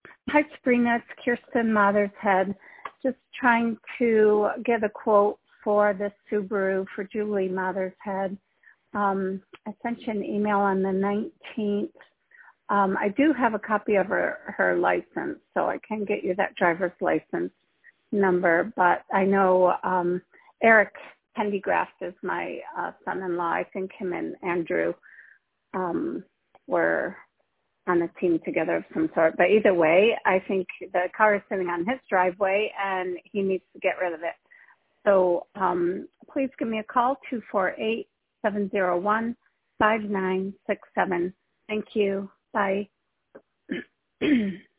Hi, Sabrina. It's Kirsten Mother's Head. Just trying to get a quote for this Subaru for Julie Mother's Head. I sent you an email on the 19th. I do have a copy of her license, so I can get you that driver's license number. But I know Eric Pendergraft is my son-in-law. I think him and Andrew were on a team together of some sort. But either way, I think the car is sitting on his driveway and he needs to get rid of it. So please give me a call, 248-701-5967. Thank you. Bye.